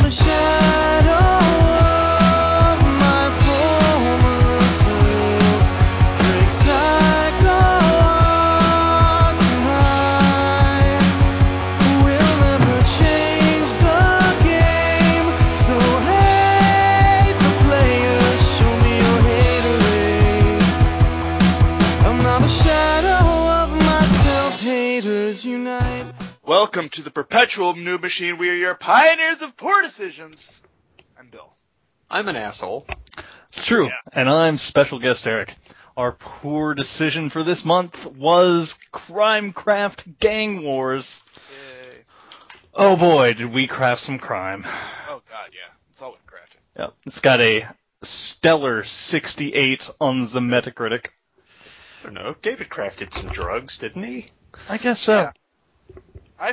the shadow of my former self. Drinks I go on to hide will never change the game. So hate the players, show me your haterade. I'm now the shadow of myself, haters unite. Welcome to the Perpetual Noob Machine. We are your pioneers of poor decisions. I'm Bill. I'm an asshole. It's true. Yeah. And I'm special guest Eric. Our poor decision for this month was Crimecraft Gang Wars. Yay. Oh boy, did we craft some crime. Oh god, yeah. It's all we've crafted. Yep. It's got a stellar 68 on the Metacritic. I don't know. David crafted some drugs, didn't he? I guess so. Yeah. My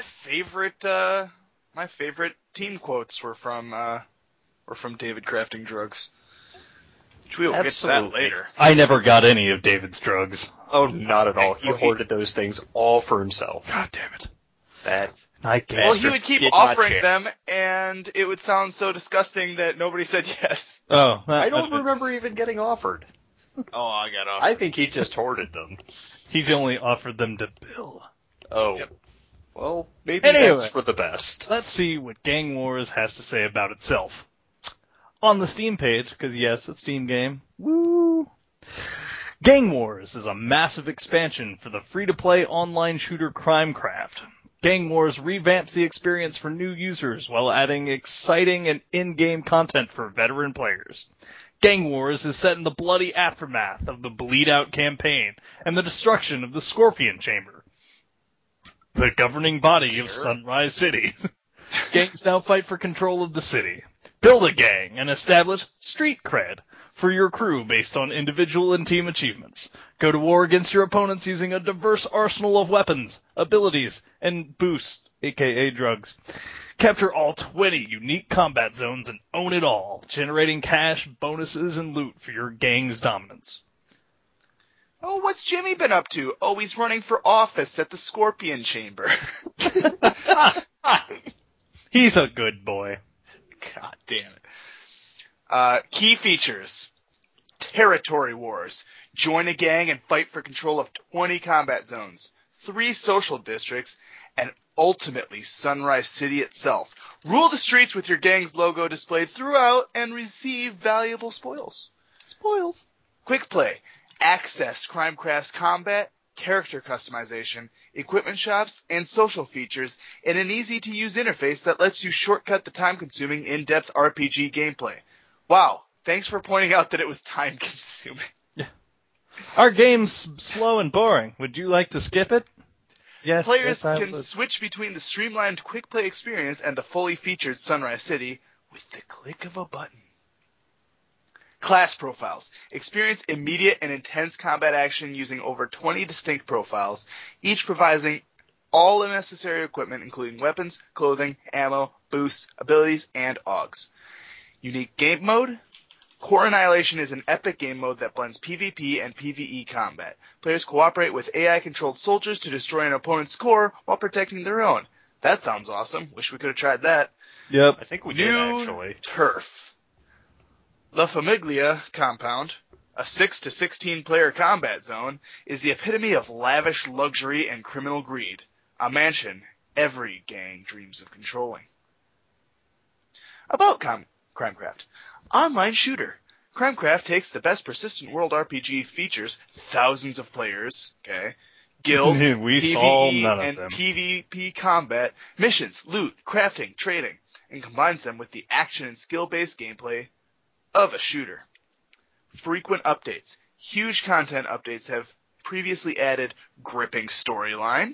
favorite team quotes were from David crafting drugs. Which we will get to that Absolutely. later. I never got any of David's drugs. Oh, not at all. He Okay. hoarded those things all for himself. God damn it. That I gave Well, he would keep did not offering share. them, and it would sound so disgusting that nobody said yes. Oh, I don't remember even getting offered. Oh, I got off. I think he just hoarded them. He only offered them to Bill. Oh. Yep. Well, maybe Anyway. that's for the best. Let's see what Gang Wars has to say about itself. On the Steam page, because yes, it's a Steam game. Woo! Gang Wars is a massive expansion for the free-to-play online shooter Crimecraft. Gang Wars revamps the experience for new users while adding exciting and in-game content for veteran players. Gang Wars is set in the bloody aftermath of the Bleed Out campaign and the destruction of the Scorpion Chamber, the governing body of Sunrise City. Gangs now fight for control of the city. Build a gang and establish street cred for your crew based on individual and team achievements. Go to war against your opponents using a diverse arsenal of weapons, abilities, and boosts, aka drugs. Capture all 20 unique combat zones and own it all, generating cash, bonuses, and loot for your gang's dominance. Oh, what's Jimmy been up to? Oh, he's running for office at the Scorpion Chamber. He's a good boy. God damn it. Key features. Territory wars. Join a gang and fight for control of 20 combat zones, 3 social districts, and ultimately Sunrise City itself. Rule the streets with your gang's logo displayed throughout and receive valuable spoils. Spoils. Quick play. Access Crimecraft's combat, character customization, equipment shops, and social features in an easy-to-use interface that lets you shortcut the time-consuming, in-depth RPG gameplay. Wow, thanks for pointing out that it was time-consuming. Our game's slow and boring. Would you like to skip it? Yes. Players I can would. switch between the streamlined quick-play experience and the fully featured Sunrise City with the click of a button. Class profiles. Experience immediate and intense combat action using over 20 distinct profiles, each providing all the necessary equipment, including weapons, clothing, ammo, boosts, abilities, and AUGs. Unique game mode. Core Annihilation is an epic game mode that blends PvP and PvE combat. Players cooperate with AI-controlled soldiers to destroy an opponent's core while protecting their own. That sounds awesome. Wish we could have tried that. Yep. I think we did, New actually. Turf. La Famiglia Compound, a 6 to 16 player combat zone, is the epitome of lavish luxury and criminal greed. A mansion every gang dreams of controlling. About Crimecraft. Online shooter. Crimecraft takes the best persistent world RPG features, thousands of players, guilds, We saw PvE, none of and them. PvP combat, missions, loot, crafting, trading, and combines them with the action and skill-based gameplay of a shooter. Frequent updates. Huge content updates have previously added gripping storyline.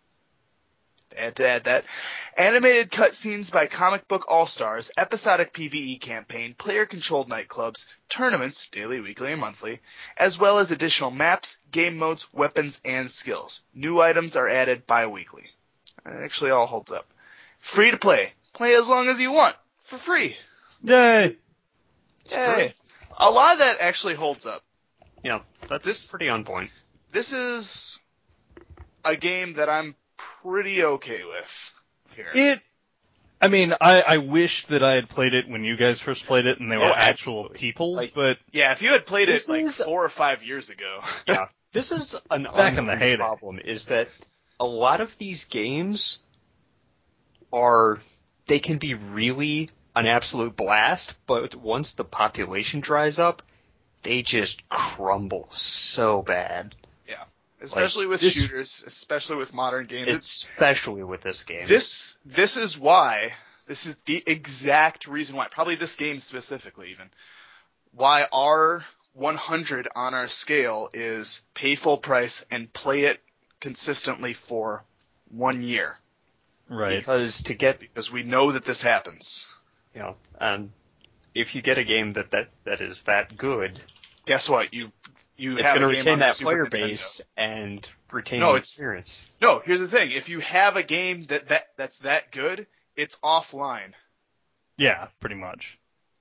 They had to add that. Animated cutscenes by Comic Book All-Stars, episodic PvE campaign, player-controlled nightclubs, tournaments, daily, weekly, and monthly, as well as additional maps, game modes, weapons, and skills. New items are added bi-weekly. It actually all holds up. Free to play. Play as long as you want. For free. Yay! Yay. A lot of that actually holds up. Yeah, that's pretty on point. This is a game that I'm pretty okay with here. It I mean, I wish that I had played it when you guys first played it and they were actual absolutely. people, Like- but Yeah, if you had played it This like is- 4 or 5 years ago. Yeah, this is an Back in the ongoing heyday. problem, is that a lot of these games they can be really an absolute blast, but once the population dries up, they just crumble so bad. Especially with this- shooters, especially with modern games. Especially with this game. This is why, this is the exact reason why, probably this game specifically even, why our 100 on our scale is pay full price and play it consistently for 1 year. right. Because Because we know that this happens. and if you get a game that is that good, Guess what? You it's have going to a game retain on the that Super player Nintendo. base and retain No, the it's- experience. No, here's the thing. If you have a game that's that good, it's offline. Yeah, pretty much.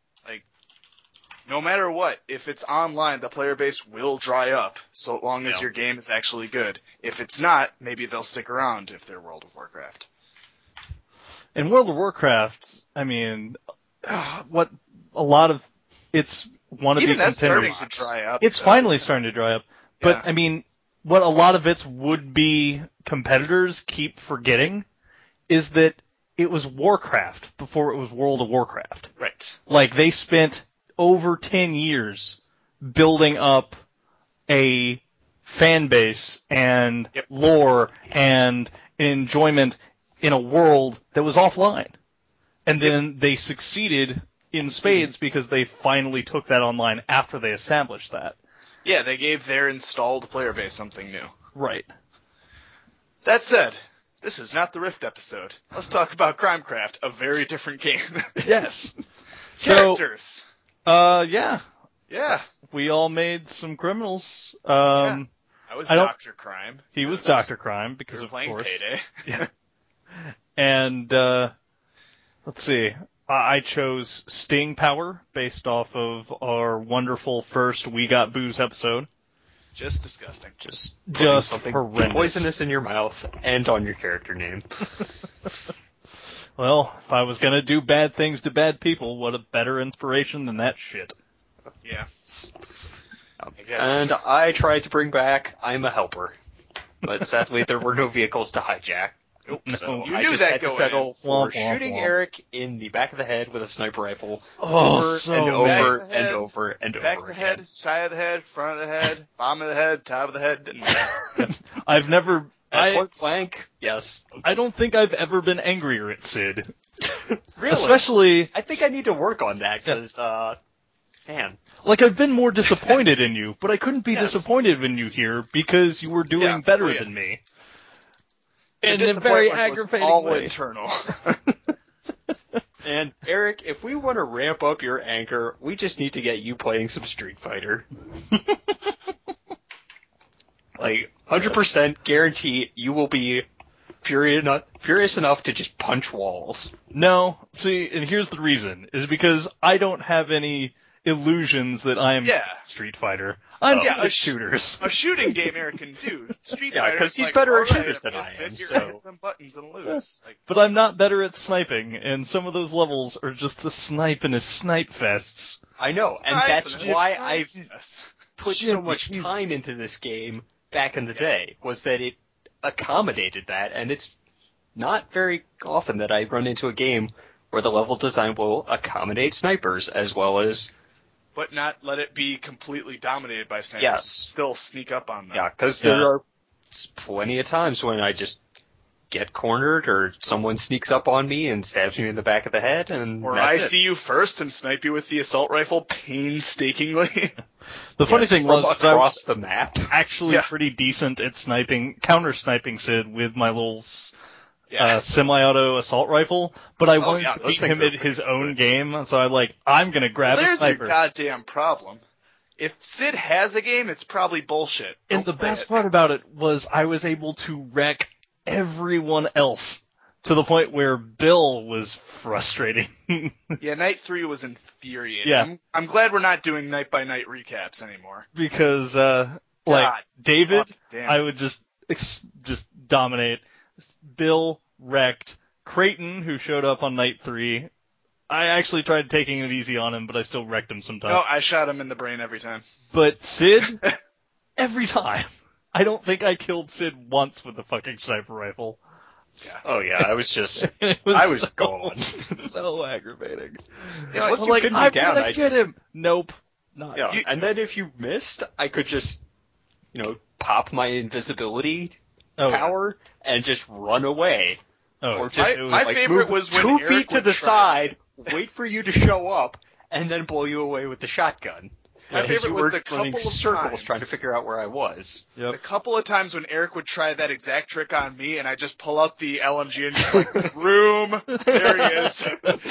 No matter what, if it's online, the player base will dry up, so long as Yeah. your game is actually good. If it's not, maybe they'll stick around if they're World of Warcraft. In World of Warcraft, I mean, what a lot of it's one of Even the that's starting contenders. to dry up. It's though, finally isn't it? starting to dry up. But Yeah. I mean, what a lot of its would-be competitors keep forgetting is that it was Warcraft before it was World of Warcraft. Right. Like, they spent over 10 years building up a fan base and Yep. lore and enjoyment in a world that was offline. And then they succeeded in spades because they finally took that online after they established that. Yeah, they gave their installed player base something new. Right. That said, this is not the Rift episode. Let's talk about Crimecraft, a very different game. Yes. So, Characters. yeah, Yeah, we all made some criminals. I was I don't- Dr. Crime. He was because Dr. Crime We because were of playing course. Payday. And let's see. I chose Sting Power based off of our wonderful first We Got Booze episode. Just disgusting. Just Just something horrendous. poisonous in your mouth and on your character name. Well, if I was gonna do bad things to bad people, what a better inspiration than that shit. Yeah. I guess. And I tried to bring back I'm a Helper, but sadly there were no vehicles to hijack. Nope. So You I knew just that had to going settle in. for Womp, womp, shooting womp. Eric in the back of the head with a sniper rifle Oh, over so and many. over Back of the and head, over and Back over of the again. head, side of the head, front of the head, bottom of the head, top of the head. Didn't matter. I've never. At point blank, yes. I don't think I've ever been angrier at Sid. Really? Especially, I think I need to work on that because, man. like, I've been more disappointed in you, but I couldn't be Yes. disappointed in you here because you were doing Yeah, better oh, yeah. than me. The In a very disappointment was aggravating all way. internal. And Eric, if we want to ramp up your anger, we just need to get you playing some Street Fighter. Like, 100% guarantee you will be furious enough to just punch walls. No, see, and here's the reason, is because I don't have any illusions that I am Yeah. Street Fighter. I'm Yeah, good at shooters. A shooting game Eric can do. Street Yeah, Fighter. 'cause is he's like, better at all right, shooters I'm than gonna I sit am, here so- and hit some buttons and lose. Like, But I'm not better at sniping, and some of those levels are just the sniping snipe fests. I know, and that's Snipe, why snipe, I've yes. put Shit, so much Jesus. time into this game back in the day, was that it accommodated that, and it's not very often that I run into a game where the level design will accommodate snipers as well as, But not let it be completely dominated by snipers. Yes. Still sneak up on them. yeah, because Yeah. there are plenty of times when I just get cornered or someone sneaks up on me and stabs me in the back of the head, and Or that's I it. see you first and snipe you with the assault rifle painstakingly. The funny Yes, thing from was, is I was across the map. actually Yeah. pretty decent at sniping, counter-sniping Sid with my little Yeah. semi-auto assault rifle, but I wanted yeah, to those beat things him are at his pretty own good. game, so I'm gonna grab a There's your sniper. goddamn problem. If Sid has a game, it's probably bullshit. And Don't the play best it. part about it was I was able to wreck everyone else to the point where Bill was frustrating. Yeah, Night 3 was infuriating. Yeah. I'm glad we're not doing night by night recaps anymore. Because, God David, fuck damn I it. would just dominate. Bill wrecked. Creighton, who showed up on night 3, I actually tried taking it easy on him, but I still wrecked him sometimes. No, I shot him in the brain every time. But Sid, every time. I don't think I killed Sid once with the fucking sniper rifle. Oh yeah, I was It was I was so, gone. so aggravating. Yeah, once I'm you like, pinned me I'm down, gonna get him. Nope. Not. Yeah, and then if you missed, I could just, pop my invisibility power and just run away. Oh, Or just My favorite move was when 2 Eric feet to would the try side, wait for you to show up, and then blow you away with the shotgun. My Because favorite you was were the running couple of circles times. trying to figure out where I was. Yep. The couple of times when Eric would try that exact trick on me, and I just pull out the LMG and just like, room, there he is.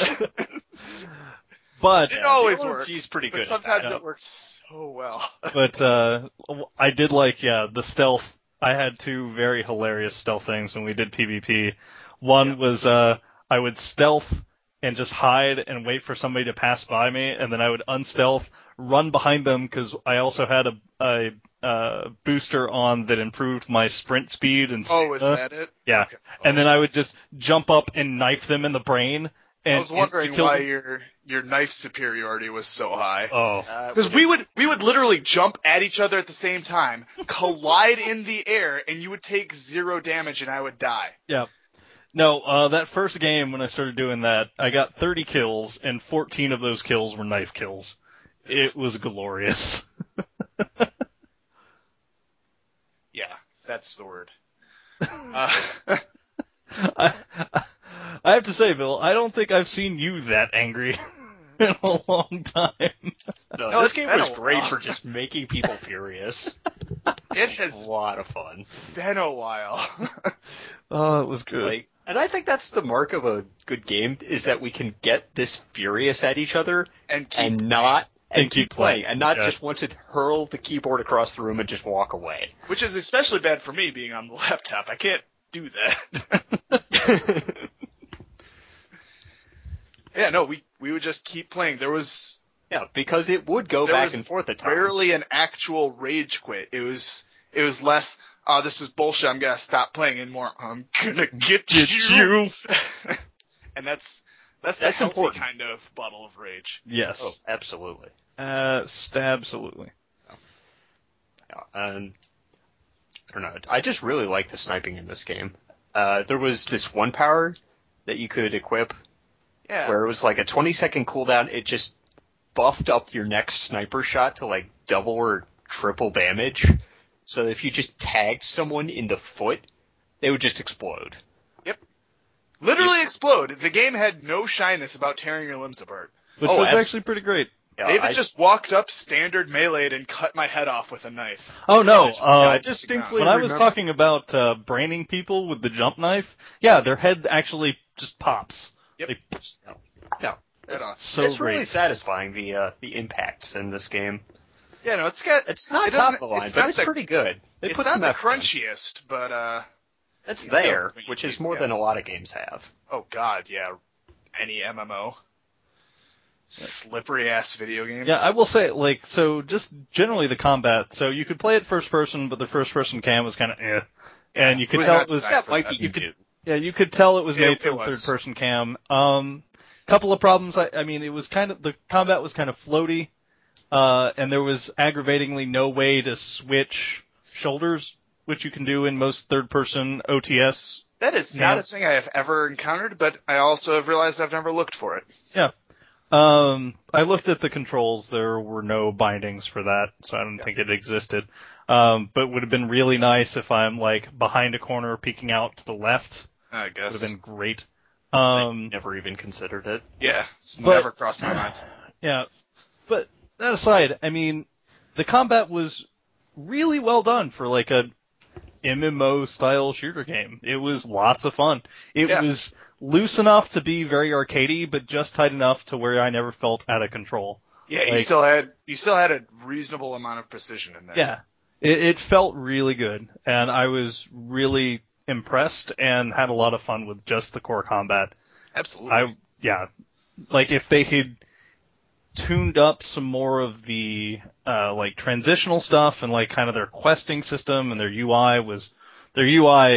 But It always the worked, LMG is pretty good. but sometimes that. it worked so well. I did like, the stealth. I had 2 very hilarious stealth things when we did PvP. One was, I would stealth and just hide and wait for somebody to pass by me, and then I would unstealth, run behind them, because I also had a booster on that improved my sprint speed and Oh, is stamina. that it? Yeah. Okay. And then I would just jump up and knife them in the brain. And I was wondering insta-kill why them. your knife superiority was so high. Oh. Because we would literally jump at each other at the same time, collide in the air, and you would take 0 damage and I would die. Yeah. No, that first game when I started doing that, I got 30 kills, and 14 of those kills were knife kills. It was glorious. Yeah, that's the word. I have to say, Bill, I don't think I've seen you that angry in a long time. No, No, this it's game been was a great while. for just making people furious. It A has lot of fun. been a while. Oh, it was good. And I think that's the mark of a good game, is that we can get this furious at each other and keep playing, and not Yeah. just want to hurl the keyboard across the room and just walk away. which is especially bad for me being on the laptop. I can't do that. Yeah, no, we would just keep playing. There was because it would go there back was and forth at times. rarely an actual rage quit. It was less, oh, this is bullshit, I'm gonna stop playing, and more, I'm gonna get you. And that's the healthy important. kind of bottle of rage. Oh, Yes. absolutely. Absolutely. Yeah, and I don't know. I just really like the sniping in this game. There was this one power that you could equip Yeah. where it was like a 20-second cooldown. It just buffed up your next sniper shot to like double or triple damage. So if you just tagged someone in the foot, they would just explode. Literally explode. The game had no shyness about tearing your limbs apart. Which Oh, was abs- actually pretty great. Yeah, David just walked up, standard melee'd, and cut my head off with a knife. Oh, no. I distinctly When I was remember- talking about braining people with the jump knife, yeah, their head actually just pops. Yep. Yeah, Right on. So it's great. really satisfying, the impacts in this game. Yeah, no, it's got. It's not It doesn't- top of the line, it's but not it's the- pretty good. They It's put not some the effort in. crunchiest, but It's you there, know, which is more yeah. than a lot of games have. Oh god, yeah. Any MMO. Slippery ass video games. Yeah, I will say, like, so just generally the combat, so you could play it first person, but the first person cam was kind of and you could tell it was, That That might that. be you could- new. yeah, you could tell it was made for It the was. third person cam. Couple of problems, I mean, it was kind of, the combat was kind of floaty, and there was aggravatingly no way to switch shoulders, which you can do in most third person OTS. That is not a thing I have ever encountered, but I also have realized I've never looked for it. Yeah. I looked at the controls. There were no bindings for that, so I don't think it existed. But it would have been really nice if I'm like behind a corner peeking out to the left. I Would guess. have been great. I never even considered it. Yeah, it's But- never crossed my mind. Yeah. But that aside, I mean, the combat was really well done for like a MMO style shooter game. It was lots of fun. It Yeah. was loose enough to be very arcadey, but just tight enough to where I never felt out of control. Yeah, you Like- still had a reasonable amount of precision in there. Yeah. It felt really good, and I was really impressed and had a lot of fun with just the core combat. Absolutely. Like if they had tuned up some more of the like transitional stuff and like kind of their questing system and their UI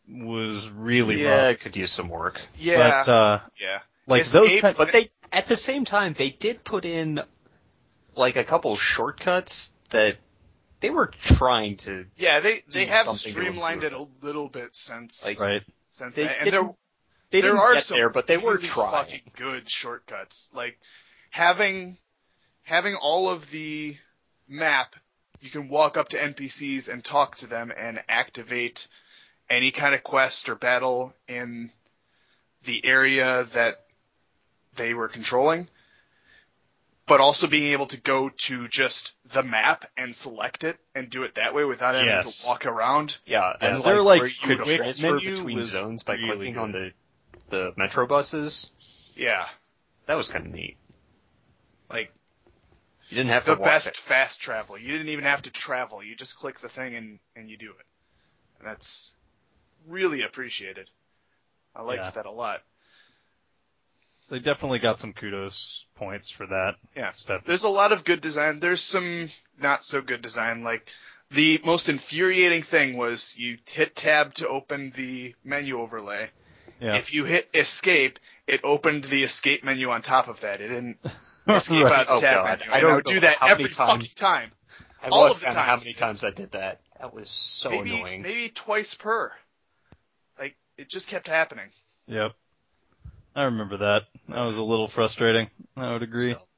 was really Yeah, rough. it could use some work. Yeah. But yeah. like Escape, those kind, But at the same time, they did put in like a couple shortcuts that they were trying to. Yeah, they do have something to streamlined it improve a little bit since Like, right? since They that. And didn't, there they didn't are get some there, but they were really trying. fucking good shortcuts. Like having all of the map, you can walk up to NPCs and talk to them and activate any kind of quest or battle in the area that they were controlling. But also being able to go to just the map and select it and do it that way without having Yes. to walk around. Yeah, and Was there, like, where you could quick transfer menu between was zones by really clicking good. on the metro buses. Yeah. That was kind of neat. Like, You didn't have to the walk best it. fast travel. You didn't even have to travel. You just click the thing and you do it. And that's really appreciated. I liked Yeah. that a lot. They definitely got some kudos points for that. Yeah. Stuff. There's a lot of good design. There's some not so good design. Like, the most infuriating thing was you hit tab to open the menu overlay. Yeah. If you hit escape, it opened the escape menu on top of that. It didn't escape Right. out the Oh, tab God. menu. I And don't I would know do that how many every times- fucking time. I all lost of the count how times. many times I did that. That was so annoying. Maybe twice per. Like, it just kept happening. Yep. I remember that. That was a little frustrating. I would agree. Still.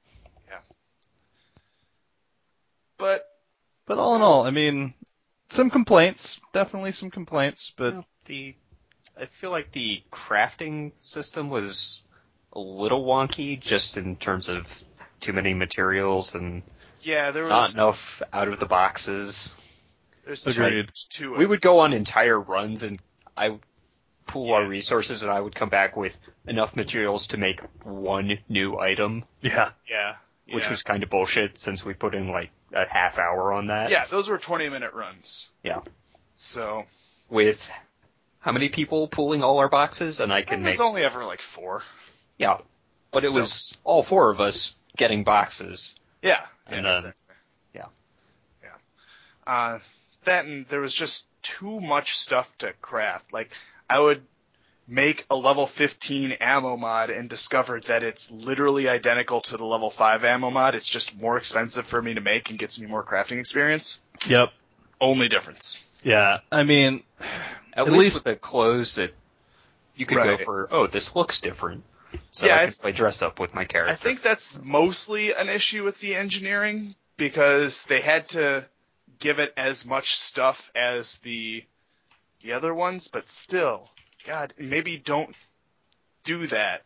But But all in all, I mean, some complaints. Definitely some complaints, but Well, I feel like the crafting system was a little wonky, just in terms of too many materials and yeah, there not was enough out of the boxes. There's Agreed. to it. We would go on entire runs, and I would pool our Yeah. resources, and I would come back with enough materials to make one new item, yeah. Yeah. which yeah. was kind of bullshit since we put in like a half hour on that. Yeah, those were 20-minute runs. Yeah. So With how many people pooling all our boxes, and I it can was make only ever like 4. yeah, but it Still. was all 4 of us getting boxes. Yeah. And yeah, then- exactly. yeah. Yeah. That and there was just too much stuff to craft. Like, I would make a level 15 ammo mod and discovered that it's literally identical to the level 5 ammo mod. It's just more expensive for me to make and gets me more crafting experience. Yep. Only difference. Yeah. I mean, At At least least- with the clothes that you could Right. go for, oh, this looks different. So Yeah, I I can play dress up with my character. I think that's mostly an issue with the engineering because they had to give it as much stuff as the other ones, but still, God, maybe don't do that.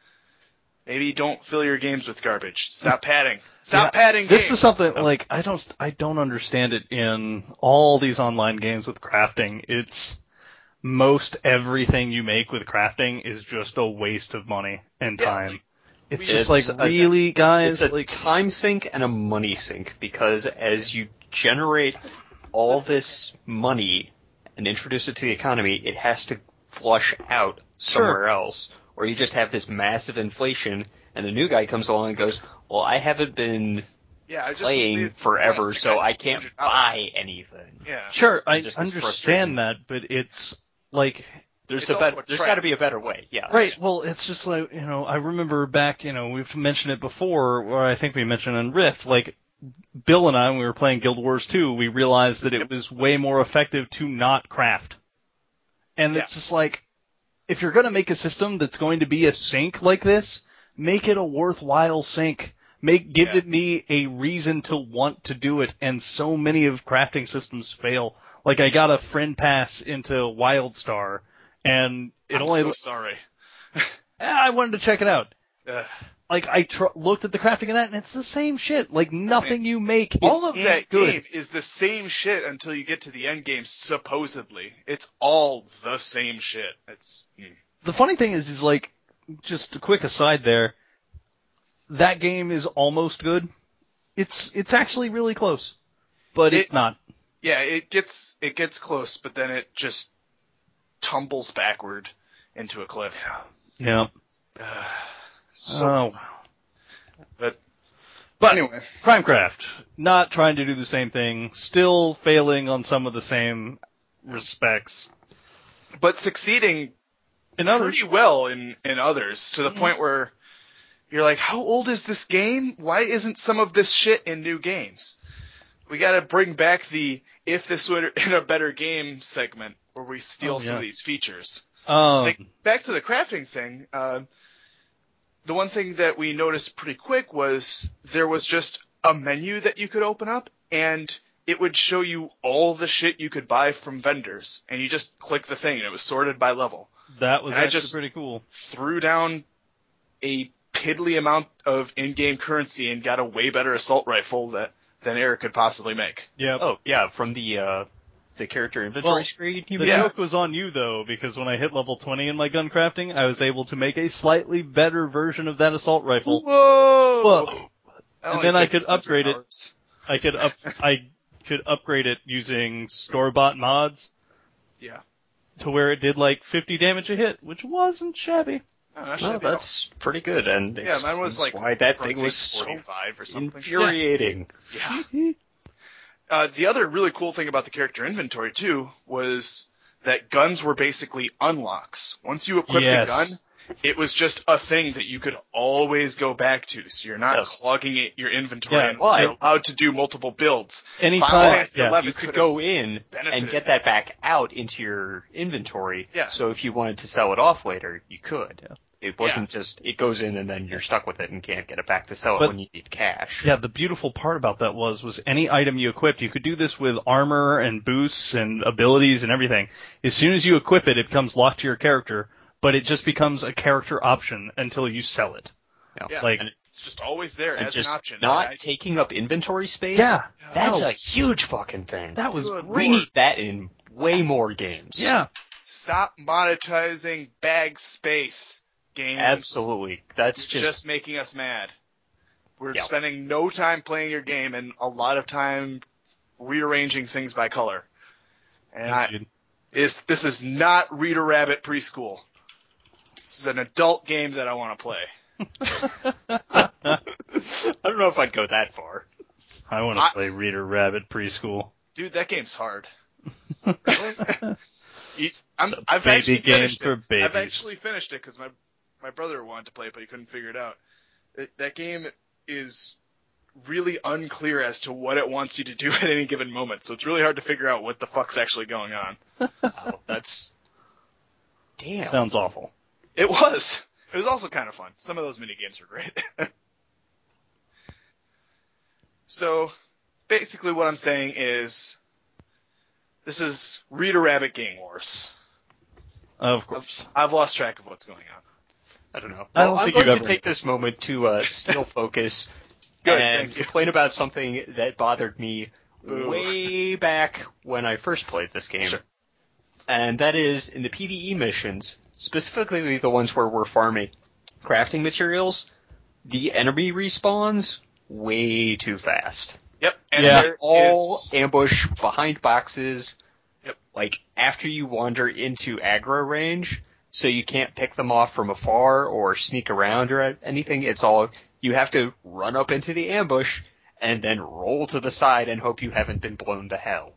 Maybe don't fill your games with garbage. Stop padding. Stop padding this games. is something like I don't understand it in all these online games with crafting. It's most everything you make with crafting is just a waste of money and Yeah, time. like, It's we- just It's like a- really, guys, It's a like time sink and a money sink, because as you generate all this money and introduce it to the economy, it has to flush out somewhere else, or you just have this massive inflation, and the new guy comes along and goes, well, I haven't been yeah, I just playing completed some forever, quests. so got I can't $200. buy anything. Yeah. sure, I It just gets understand frustrating. that, but it's like There's It's also a there's trap. got to be a better way, yeah. right. Well, it's just like I remember back, we've mentioned it before, or I think we mentioned in Rift, like Bill and I, when we were playing Guild Wars 2, we realized that it was way more effective to not craft. And it's just like, if you're going to make a system that's going to be a sink like this, make it a worthwhile sink. Give it me a reason to want to do it. And so many of crafting systems fail. Like, I got a friend pass into WildStar, and it I'm only, so sorry. I wanted to check it out. Ugh. Like, I looked at the crafting of that, and it's the same shit. Like, nothing you make is All of that good. game is the same shit until you get to the end game, supposedly. It's all the same shit. The funny thing is like, just a quick aside there, that game is almost good. It's actually really close, but it's not. Yeah, it gets close, but then it just tumbles backward into a cliff. Yeah. So, But anyway, Crimecraft, not trying to do the same thing, still failing on some of the same respects. but succeeding In others, pretty well in others, to the point where you're like, how old is this game? Why isn't some of this shit in new games? We gotta bring back the if this were in a better game segment where we steal some of these features. Back to the crafting thing, the one thing that we noticed pretty quick was there was just a menu that you could open up, and it would show you all the shit you could buy from vendors, and you just click the thing, and it was sorted by level. that was and I actually just- pretty cool. Threw down a piddly amount of in-game currency and got a way better assault rifle than Eric could possibly make. Yeah. Oh, yeah, from the character inventory Well, screen. You The mean? joke was on you, though, because when I hit level 20 in my gun crafting, I was able to make a slightly better version of that assault rifle. Whoa! Whoa. That And only then I took could 100 upgrade it. hours. I could upgrade it using store-bought mods Yeah. to where it did like 50 damage a hit, which wasn't shabby. Oh, that Well, should be all. that's pretty good, and Yeah, mine was explains like why that from, thing I was think, so 45 or something. infuriating. Yeah. The other really cool thing about the character inventory, too, was that guns were basically unlocks. Once you equipped a gun, it was just a thing that you could always go back to, so you're not Yes. clogging your inventory, Yeah, and well, so you're allowed to do multiple builds. Final Anytime, Fantasy yeah. 11 You could could've go in benefited and get that back out into your inventory. Yeah. So if you wanted to sell it off later, you could. Yeah. It wasn't just, it goes in and then you're stuck with it and can't get it back to sell it But- when you need cash. Yeah, the beautiful part about that was any item you equipped, you could do this with armor and boosts and abilities and everything. As soon as you equip it, it becomes locked to your character, but it just becomes a character option until you sell it. Yeah, like- and it's just always there And as just an option. not I- taking up inventory space. Yeah, That's no. a huge fucking thing. That was Good We great. need that in way more games. Yeah. Stop monetizing bag space, games. Absolutely. That's You're just making us mad. We're Yeah. spending no time playing your game and a lot of time rearranging things by color. And this is not Reader Rabbit preschool. This is an adult game that I want to play. I don't know if I'd go that far. I want to play Reader Rabbit preschool. Dude, that game's hard. It's a I've baby actually game finished for it. babies. I've actually finished it because my brother wanted to play it, but he couldn't figure it out. That game is really unclear as to what it wants you to do at any given moment, so it's really hard to figure out what the fuck's actually going on. Wow, that's... Damn. Sounds awful. It was. It was also kind of fun. Some of those mini games were great. So, basically what I'm saying is, this is Reader Rabbit Gang Wars. Of course. I've lost track of what's going on. I don't know. I don't Well, I'm think going you've to ever- take this moment to steal focus Good, and thank you. complain about something that bothered me Boo. way back when I first played this game. Sure. And that is in the PvE missions, specifically the ones where we're farming crafting materials, the enemy respawns way too fast. Yep. And Yeah. there All is- ambush behind boxes, Yep. like after you wander into aggro range, so you can't pick them off from afar or sneak around or anything. It's all, you have to run up into the ambush and then roll to the side and hope you haven't been blown to hell.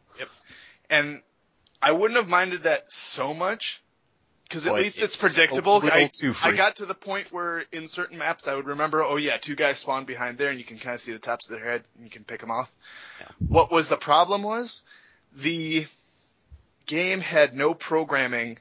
And I wouldn't have minded that so much, because at But least it's it's predictable. a little too I free. got to the point where in certain maps I would remember, oh yeah, two guys spawn behind there, and you can kind of see the tops of their head, and you can pick them off. Yeah. What was the problem was, the game had no programming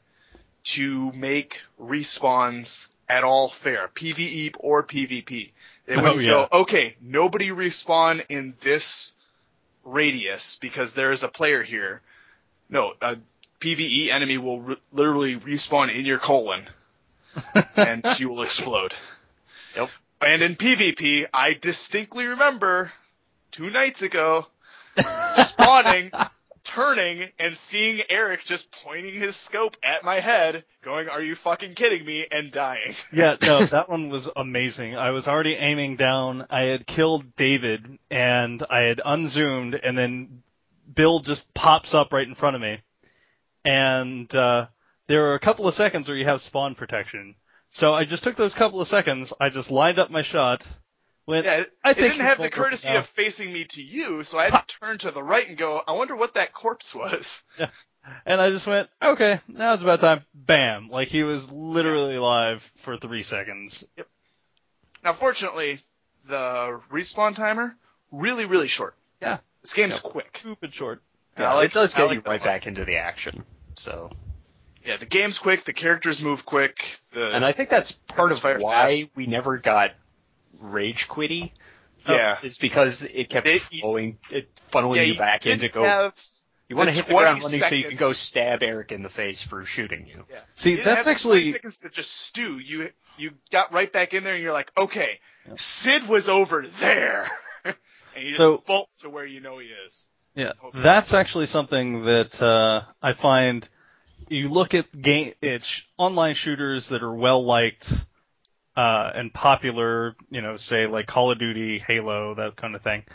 to make respawns at all fair, PvE or PvP. They wouldn't go, okay, nobody respawn in this radius because there is a player here. No, a PvE enemy will literally respawn in your colon, and you will explode. Yep. And in PvP, I distinctly remember 2 nights ago spawning, turning, and seeing Eric just pointing his scope at my head, going, "Are you fucking kidding me?" and dying. Yeah, no, that one was amazing. I was already aiming down. I had killed David, and I had unzoomed, and then Bill just pops up right in front of me. And there are a couple of seconds where you have spawn protection. So I just took those couple of seconds, I just lined up my shot, went, Yeah, I it think didn't have you're the courtesy now. of facing me to you, so I had to turn to the right and go, "I wonder what that corpse was." And I just went, okay, now it's about time. Bam. Like, he was literally live for 3 seconds. Now, fortunately, the respawn timer, really, really short. Yeah. This game's quick. Stupid short. Yeah, I like- it does I get like you that right a lot. back into the action. So, Yeah, the game's quick, the characters move quick, and I think that's part of Fire why fast. we never got Rage Quitty. Yeah. Is because it kept funneling Yeah, you back in to didn't go. have You want to the hit the ground 20 running so you can go seconds. stab Eric in the face for shooting you. Yeah. See, You didn't that's have the 20 actually, seconds to just stew. You got right back in there and you're like, okay, Sid was over there. And you just So- bolt to where you know he is. yeah, Okay. that's actually something that, I find, you look at online shooters that are well liked, and popular, say like Call of Duty, Halo, that kind of thing.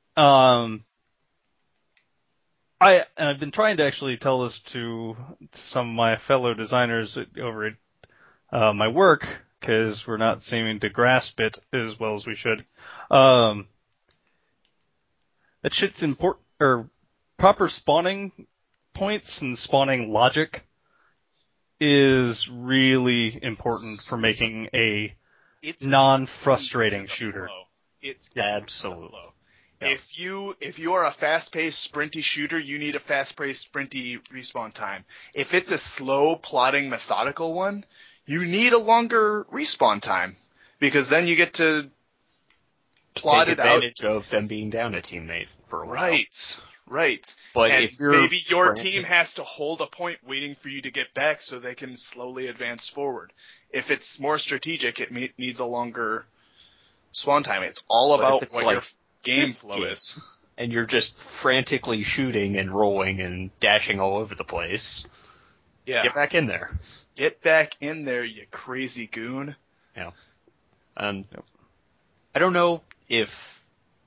I've been trying to actually tell this to some of my fellow designers over at my work, because we're not seeming to grasp it as well as we should. That shit's important, or proper spawning points and spawning logic is really important for making a It's non-frustrating key to the shooter. flow. It's Absolutely. flow. Yeah. If you are a fast-paced, sprinty shooter, you need a fast-paced, sprinty respawn time. If it's a slow, plodding, methodical one, you need a longer respawn time because then you get to plot Take it out. advantage of them being down a teammate for a while. Right. But And if you're maybe your frantic- team has to hold a point waiting for you to get back so they can slowly advance forward. If it's more strategic, it needs a longer spawn time. It's all But if about it's what like your game this flow game, is. and you're just frantically shooting and rolling and dashing all over the place, Yeah. get back in there. Get back in there, you crazy goon. And I don't know if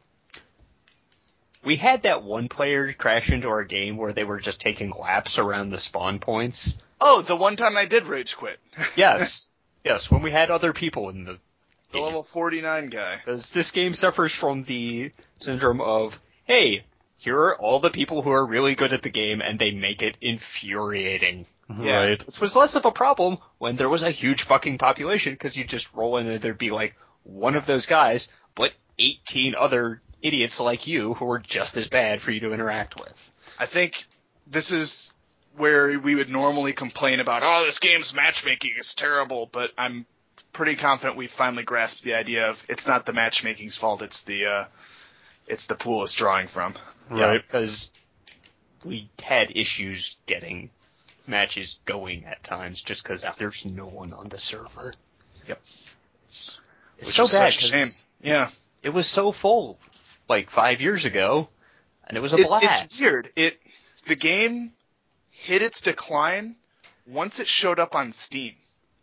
we had that one player crash into our game where they were just taking laps around the spawn points. Oh, the one time I did rage quit. Yes, yes, when we had other people in the The level 49 guy. Because this game suffers from the syndrome of, hey, here are all the people who are really good at the game, and they make it infuriating. Yeah. Right. Which was less of a problem when there was a huge fucking population, because you just roll in and there'd be like one of those guys, but 18 other idiots like you who were just as bad for you to interact with. I think this is where we would normally complain about, oh, this game's matchmaking is terrible, but I'm pretty confident we finally grasped the idea of it's not the matchmaking's fault, it's the pool it's drawing from. Right. Because we had issues getting matches going at times just because there's no one on the server. Yep. It's Which so is bad. such a shame. 'cause Yeah. It was so full like 5 years ago, and it was a blast. It's weird. The game hit its decline once it showed up on Steam.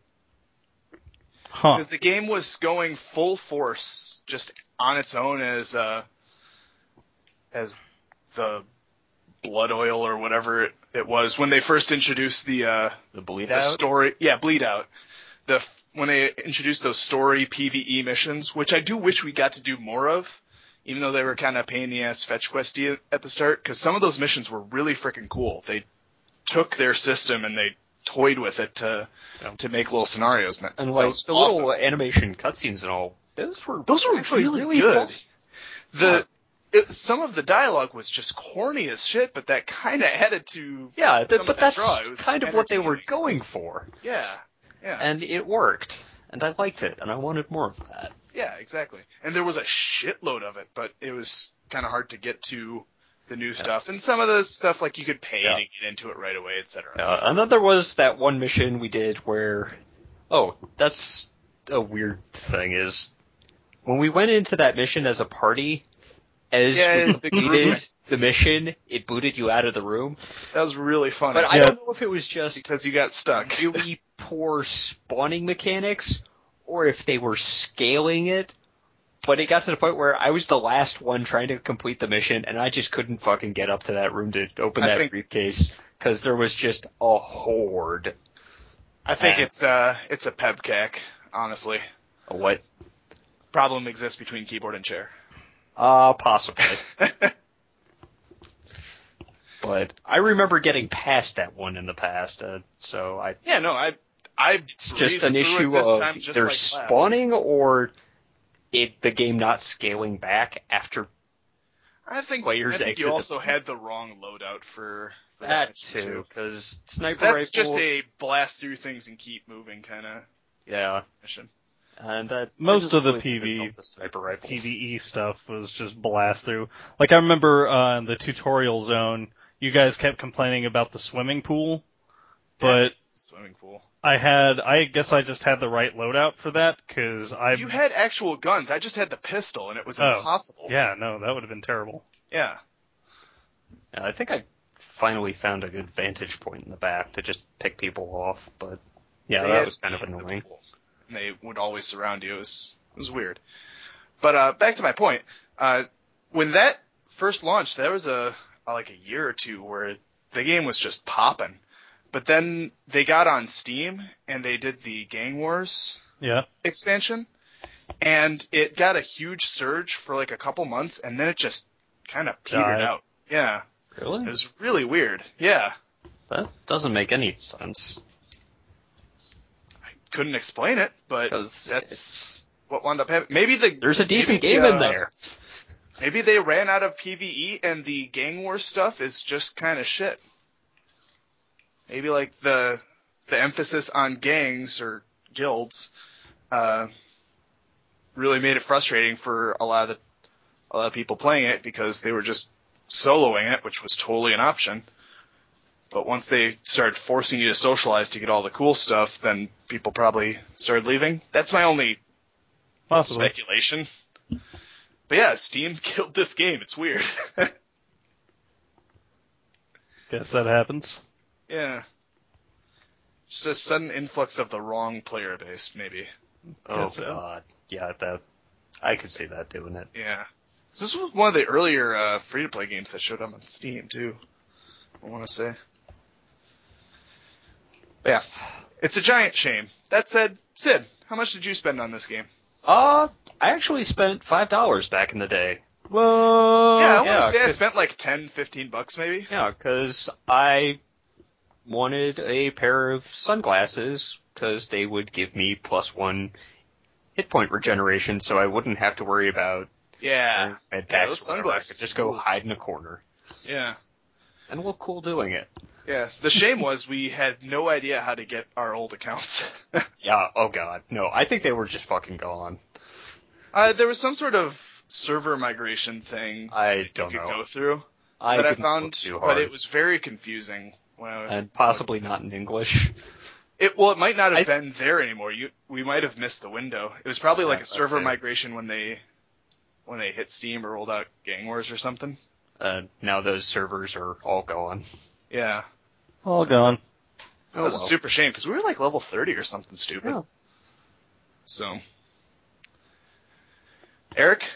Huh. Because the game was going full force just on its own as the blood oil or whatever it was when they first introduced the Bleed the Out. story. Yeah, Bleed Out. When they introduced those story PvE missions, which I do wish we got to do more of, even though they were kind of pain in the ass fetch questy at the start, because some of those missions were really freaking cool. They took their system and they toyed with it to make little scenarios. And And that like was the awesome. little animation cutscenes and all, those were actually really good. fun. Some of the dialogue was just corny as shit, but that kind of added to Yeah, some of but the that's draw. It was kind of what they were entertaining. going for, Yeah. and it worked, and I liked it, and I wanted more of that. Yeah, exactly. And there was a shitload of it, but it was kind of hard to get to the new stuff. And some of the stuff, like, you could pay to get into it right away, etc. And then there was that one mission we did where, that's a weird thing is, when we went into that mission as a party, as we the completed group. the mission, it booted you out of the room. That was really funny. But I don't know if it was just because you got stuck. really poor spawning mechanics, or if they were scaling it, but it got to the point where I was the last one trying to complete the mission, and I just couldn't fucking get up to that room to open that briefcase, because there was just a horde. I think it's a pebcac, honestly. A what? Problem exists between keyboard and chair. Possibly. but I remember getting past that one in the past, so I... Yeah, no, I It's just an breezed through issue it this of time just either like last. spawning or the game not scaling back after I think players you exit also had the wrong loadout for that mission, too, because sniper That's rifle... just a blast through things and keep moving kind of Yeah, mission. and that Most of the doesn't really lend itself to sniper rifle. PvE stuff was just blast through. Like, I remember in the tutorial zone, you guys kept complaining about the swimming pool, but Swimming pool. I guess I just had the right loadout for that, because You had actual guns. I just had the pistol, and it was impossible. Yeah, no, that would have been terrible. Yeah. Yeah, I think I finally found a good vantage point in the back to just pick people off, but yeah, They that had was kind of the annoying. pool, and they would always surround you. It was weird. But back to my point. When that first launched, there was a year or two where the game was just popping. But then they got on Steam and they did the Gang Wars Yeah. expansion, and it got a huge surge for like a couple months, and then it just kind of petered Died. out. Yeah, Really? it was really weird. Yeah, That doesn't make any sense. couldn't explain it, but 'Cause that's what wound up happening. There's a decent maybe game in there. Maybe they ran out of PvE and the Gang Wars stuff is just kind of shit. Maybe like the emphasis on gangs or guilds really made it frustrating for a lot of people playing it because they were just soloing it, which was totally an option. But once they started forcing you to socialize to get all the cool stuff, then people probably started leaving. That's my only Possibly. speculation. But yeah, Steam killed this game. It's weird. Guess that happens. Yeah. Just a sudden influx of the wrong player base, maybe. Oh Guess so. god. Yeah, I could see that doing it. Yeah. This was one of the earlier free-to-play games that showed up on Steam, too. I want to say. But yeah. It's a giant shame. That said, Sid, how much did you spend on this game? I actually spent $5 back in the day. Whoa! Yeah, I want to yeah, say I 'cause- spent like $10-15 maybe. Yeah, because I wanted a pair of sunglasses because they would give me +1 hit point regeneration, so I wouldn't have to worry about Yeah. med Yeah, packs those or whatever. I sunglasses could just are go cool. hide in a corner Yeah. and look cool doing it. Yeah. The shame was we had no idea how to get our old accounts. Yeah. Oh god, no. I think they were just fucking gone. There was some sort of server migration thing I you don't could know. go through I that I didn't look found, too but hard. it was very confusing. And possibly not in English. It might not have been there anymore. We might have missed the window. It was probably like Yeah, a server that's it. migration when they hit Steam or rolled out Gang Wars or something. Now those servers are all gone. Yeah, All gone. that was a super shame because we were like level 30 or something stupid. Yeah. So, Eric,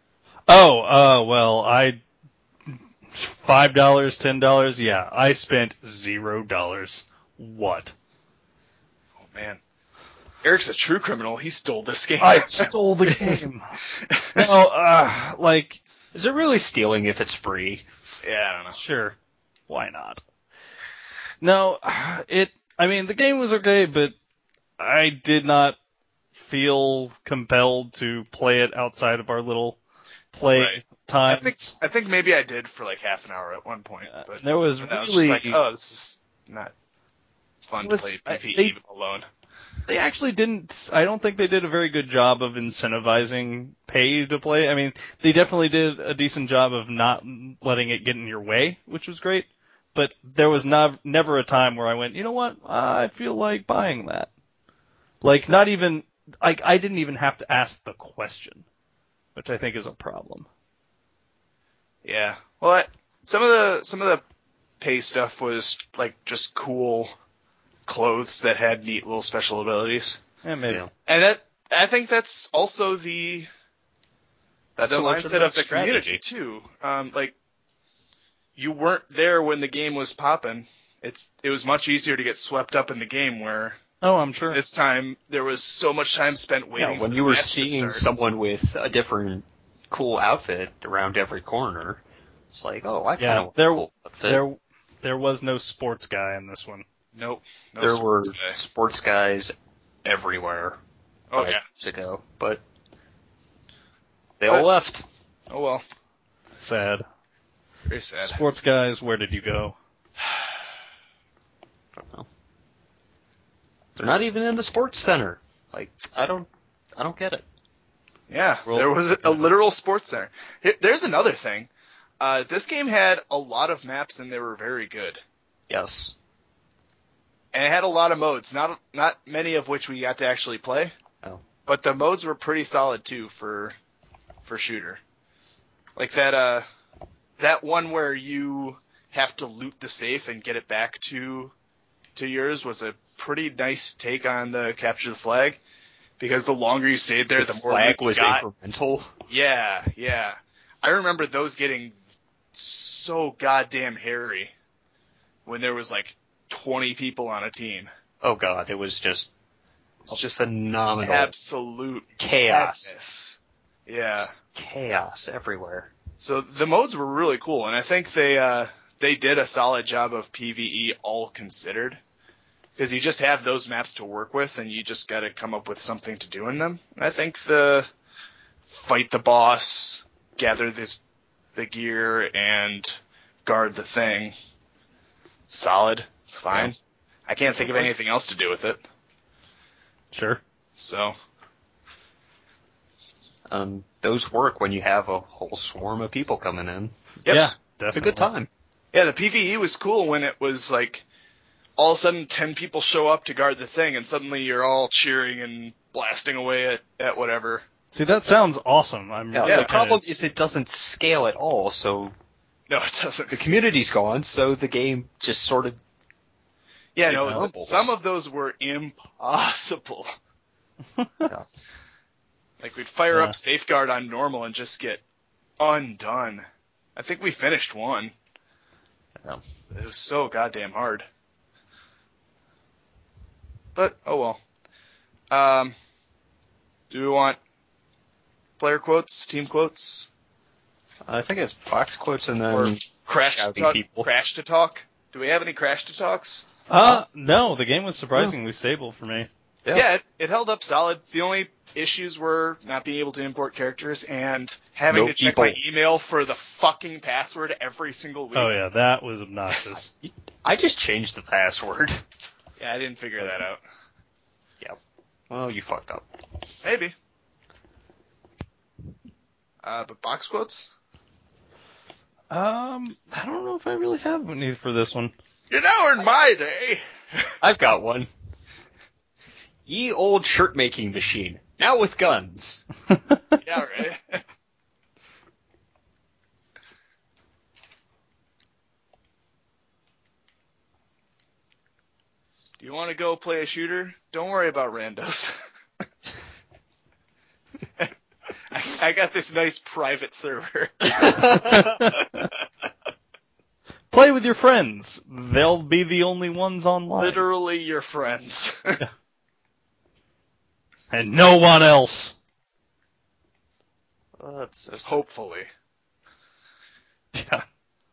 Well, $5, $10, yeah, I spent $0. What? oh man, Eric's a true criminal. He stole this game. I stole the game. No, Is it really stealing if it's free? Yeah, I don't know. sure, why not? No, the game was okay, but I did not feel compelled to play it outside of our little play Right. time. I think maybe I did for like half an hour at one point, but there was I was really, just like, oh, this is not fun to play PvE alone. they actually didn't, I don't think they did a very good job of incentivizing pay to play. I mean, they definitely did a decent job of not letting it get in your way, which was great, but there was never a time where I went, you know what, I feel like buying that. Like, not even, I didn't even have to ask the question, which I think is a problem. Yeah. Well, some of the pay stuff was like just cool clothes that had neat little special abilities, Yeah, maybe. Yeah. and I think that's also the That's a mindset of the strategy. community too. Like you weren't there when the game was popping. It was much easier to get swept up in the game where Oh, I'm sure. this time there was so much time spent waiting. Yeah, when for you the were match to seeing start. someone with a different cool outfit around every corner, It's like, oh, I kind Yeah, of want a fit. there was no sports guy in this one. Nope. No There were sports guy. sports guys everywhere Oh 5 yeah. years ago, but they all left. Oh well. Sad. Very sad. Sports guys, where did you go? I don't know. They're not even in the sports center. Like, I don't get it. Yeah, Well, there was a literal sports center. There's another thing. This game had a lot of maps and they were very good. Yes. And it had a lot of modes, not many of which we got to actually play. Oh. But the modes were pretty solid too for shooter. Like that one where you have to loot the safe and get it back to yours was a pretty nice take on the capture the flag, because the longer you stayed there, the more flag loot you was got. incremental. Yeah. I remember those getting so goddamn hairy when there was like 20 people on a team. Oh god, it was just Just phenomenal absolute chaos. madness. Yeah. Just chaos everywhere. So the modes were really cool, and I think they did a solid job of PvE all considered, because you just have those maps to work with, and you just got to come up with something to do in them. And I think the fight the boss, gather the gear, and guard the thing, solid. It's fine. Yeah. I can't think of anything else to do with it. Sure. So Those work when you have a whole swarm of people coming in. yep. Yeah, definitely. It's a good time. Yeah, the PvE was cool when it was like all of a sudden 10 people show up to guard the thing, and suddenly you're all cheering and blasting away at whatever. See, that sounds awesome. I'm Yeah, really the problem is it doesn't scale at all, so No, it doesn't. the community's gone, so the game just sort of... Yeah, It no, rumbles. some of those were impossible. Yeah. Like, we'd fire Yeah. up Safeguard on normal and just get undone. I think we finished one. Yeah. It was so goddamn hard. But, oh well. Do we want player quotes, team quotes, I think it's box quotes and then or crash to shouting talk? people. Crash to talk? Do we have any crash to talks? No, the game was surprisingly stable for me. Yeah, it held up solid. The only issues were not being able to import characters and having No to check people. my email for the fucking password every single week. Oh yeah, that was obnoxious. I just changed the password. Yeah, I didn't figure that out. Well, you fucked up. Maybe. But box quotes? I don't know if I really have any for this one. You know, in my day. I've got one. Ye old shirt making machine, now with guns. Yeah, right. Do you want to go play a shooter? Don't worry about randos. I got this nice private server. Play with your friends. They'll be the only ones online. Literally your friends. And no one else. Oh, that's so sad. Hopefully. Yeah.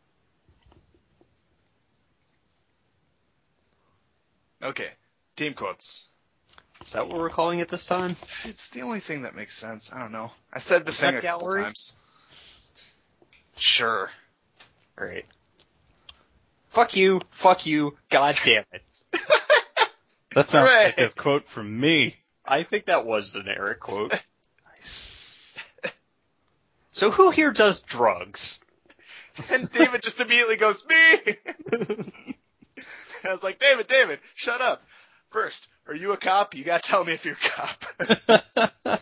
Okay, team quotes. Is that what we're calling it this time? It's the only thing that makes sense. I don't know. I said the thing a couple gallery? times. Sure. Alright. Fuck you, god damn it. That sounds Hooray. like a quote from me. I think that was an Eric quote. Nice. So who here does drugs? And David just immediately goes, me! I was like, David, shut up. First, are you a cop? You gotta tell me if you're a cop.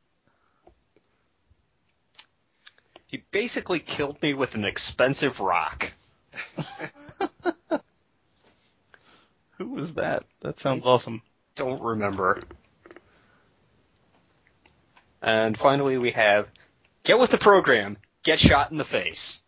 He basically killed me with an expensive rock. Who was that? That sounds awesome. Don't remember. And finally we have, get with the program, get shot in the face.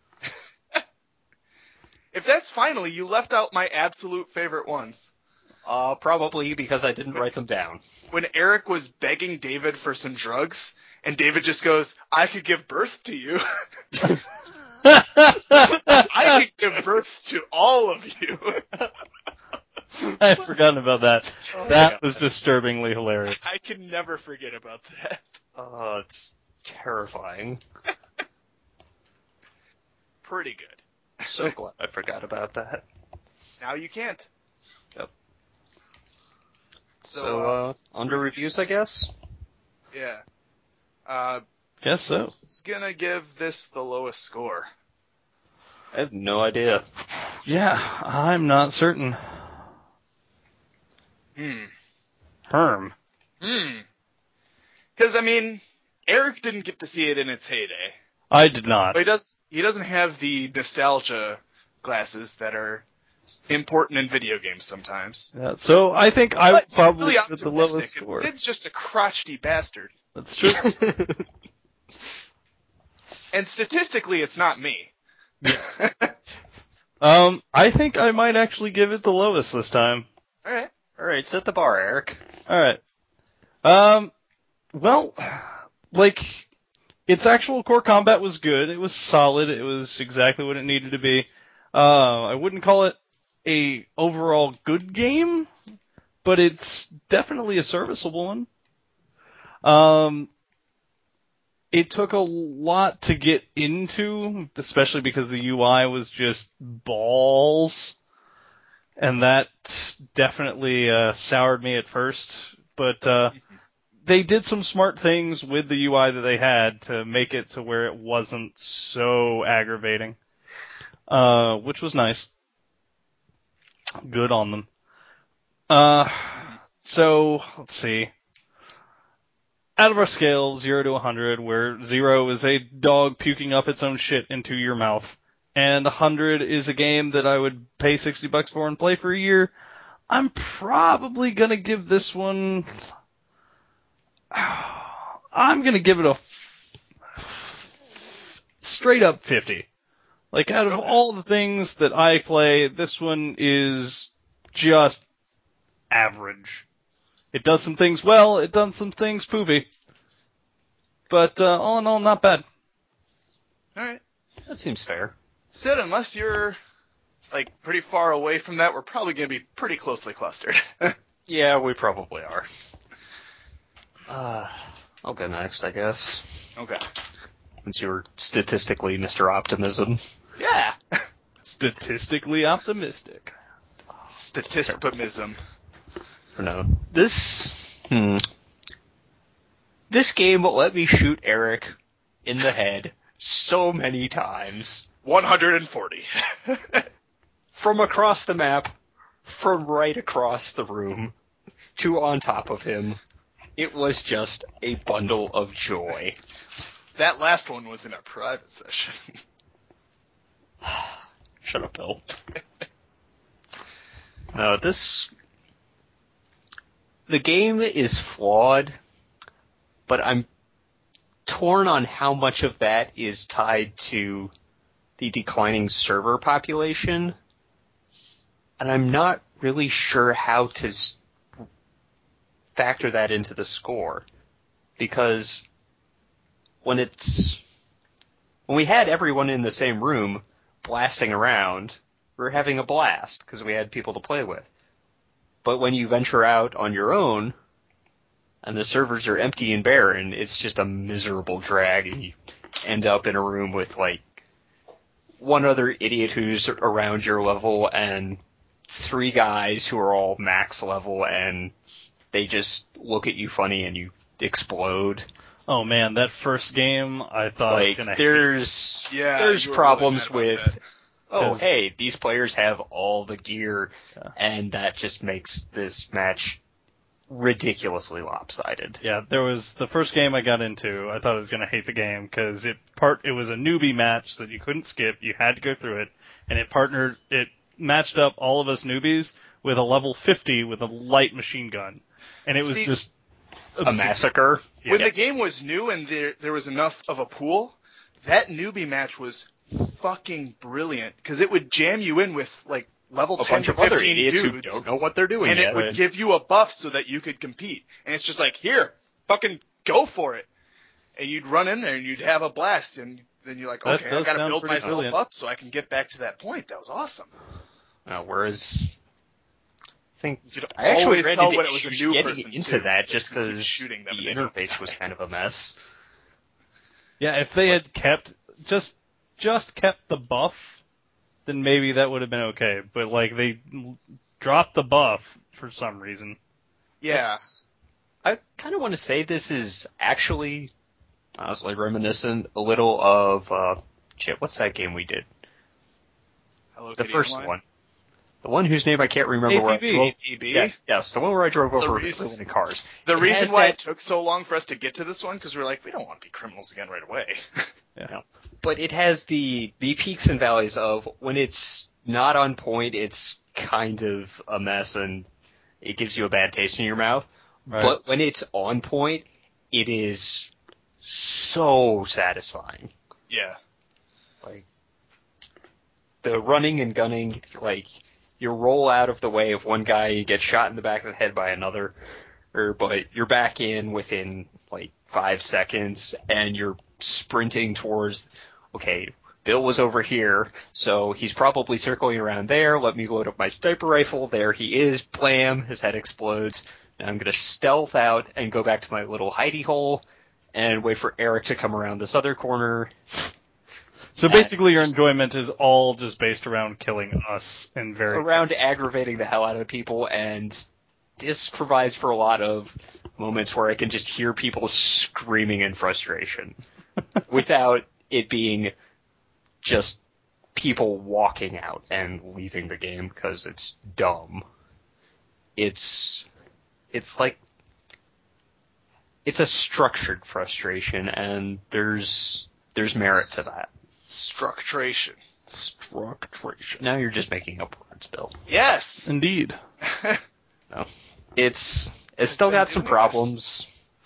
If that's finally, you left out my absolute favorite ones. Probably because I didn't write them down. When Eric was begging David for some drugs, and David just goes, I could give birth to you. I could give birth to all of you. I'd forgotten about that. Oh, That God. was disturbingly hilarious. I can never forget about that. Oh, it's terrifying. Pretty good. So glad I forgot about that. Now you can't. Yep. So, So, under reviews, I guess? Yeah. Guess so. Who's gonna give this the lowest score? I have no idea. Yeah, I'm not certain. Herm. Because, I mean, Eric didn't get to see it in its heyday. I did not. But he doesn't have the nostalgia glasses that are important in video games sometimes. Yeah, so I think I But would he's probably really give it the lowest optimistic, score. and Sid's just a crotchety bastard. That's true. And statistically, it's not me. I think I might actually give it the lowest this time. Alright. Alright, set the bar, Eric. Alright. Well, like, its actual core combat was good. It was solid. It was exactly what it needed to be. I wouldn't call it a overall good game, but it's definitely a serviceable one. It took a lot to get into, especially because the UI was just balls, and that definitely soured me at first. But they did some smart things with the UI that they had to make it to where it wasn't so aggravating, which was nice. Good on them. So, let's see. Out of our scale, 0 to 100, where 0 is a dog puking up its own shit into your mouth, and 100 is a game that I would pay $60 for and play for a year, I'm probably gonna give this one... I'm gonna give it a straight up 50. Like, out of all the things that I play, this one is just average. It does some things well, it does some things poopy. But all in all, not bad. Alright. That seems fair. Sid, unless you're, like, pretty far away from that, we're probably gonna be pretty closely clustered. Yeah, we probably are. I'll go next, I guess. Okay. Since you're statistically Mr. Optimism. Yeah. Statistically optimistic. Statisticism. Or no. This game let me shoot Eric in the head so many times. 140. From across the map, from right across the room, to on top of him. It was just a bundle of joy. That last one was in a private session. Shut up, Bill. No, the game is flawed, but I'm torn on how much of that is tied to the declining server population, and I'm not really sure how to factor that into the score, because when we had everyone in the same room blasting around, we were having a blast because we had people to play with. But when you venture out on your own and the servers are empty and barren, it's just a miserable drag, and you end up in a room with like one other idiot who's around your level and 3 guys who are all max level, and they just look at you funny and you explode. Oh man, that first game, I thought I was gonna there's you were problems really mad about with, that. oh, 'Cause- hey, these players have all the gear, Yeah. and that just makes this match ridiculously lopsided. Yeah, there was the first game I got into. I thought I was going to hate the game because it was a newbie match that you couldn't skip. You had to go through it, and it matched up all of us newbies with a level 50 with a light machine gun, and it was just A obscene. massacre. When the Yes. game was new and there was enough of a pool, that newbie match was fucking brilliant because it would jam you in with like level A 10 bunch to of other 15 idiots who dudes, don't know what they're doing and yet. it would give you a buff so that you could compete. And it's just like, here, fucking go for it. And you'd run in there and you'd have a blast, and then you're like, That okay, I does gotta sound build pretty myself brilliant. up so I can get back to that point. That was awesome. Whereas, I think You could I actually always ran tell into when it was a issues new getting person, into too. that Like, just you keep because shooting them the and they don't interface die. was kind of a mess. Yeah, if they had kept just kept the buff, then maybe that would have been okay. But like they dropped the buff for some reason. Yeah. I kind of want to say this is actually honestly reminiscent a little of what's that game we did? Hello The Kitty first Online. one. The one whose name I can't remember where I APB. drove. APB? Yes, the one where I drove The over reason- really in cars. The It reason has why that- it took so long for us to get to this one, because we were like, we don't want to be criminals again right away. But it has the peaks and valleys of when it's not on point, it's kind of a mess and it gives you a bad taste in your mouth. Right. But when it's on point, it is so satisfying. Yeah. Like, the running and gunning, like, you roll out of the way of one guy, you get shot in the back of the head by another, but you're back in within, like, 5 seconds, and you're sprinting towards, okay, Bill was over here, so he's probably circling around there, let me load up my sniper rifle, there he is, blam, his head explodes, and I'm gonna stealth out and go back to my little hidey hole, and wait for Eric to come around this other corner. So basically, your enjoyment is all just based around killing us and very Around aggravating the hell out of people, and this provides for a lot of moments where I can just hear people screaming in frustration without it being just people walking out and leaving the game because it's dumb. It's like it's a structured frustration, and there's merit to that. Structuration. Structuration. Now you're just making up words, Bill. Yes! indeed. No. It's still got some problems.